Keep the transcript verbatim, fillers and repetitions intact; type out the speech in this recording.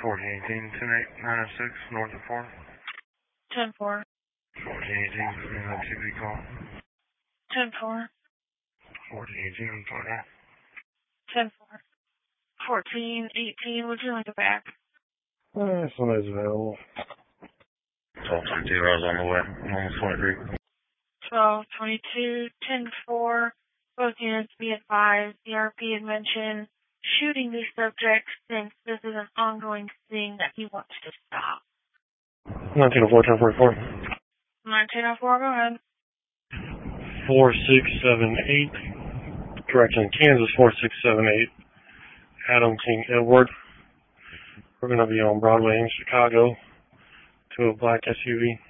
fourteen eighteen, ten eight nine oh six, north of four. ten four. fourteen eighteen, bring that T V call. ten four. fourteen eighteen, partner. ten four. fourteen eighteen, would you like it back? Uh, somebody's available. twelve twenty-two, I was on the way. Almost twenty-three. twelve twenty-two, ten four. Both units be advised. The R P had mentioned shooting these subjects since this is an ongoing thing that he wants to stop. nineteen oh four, ten forty-four. nineteen oh four, go ahead. four six seven eight. Correction, Kansas four six seven eight. Adam King Edward. We're going to be on Broadway in Chicago to a black S U V.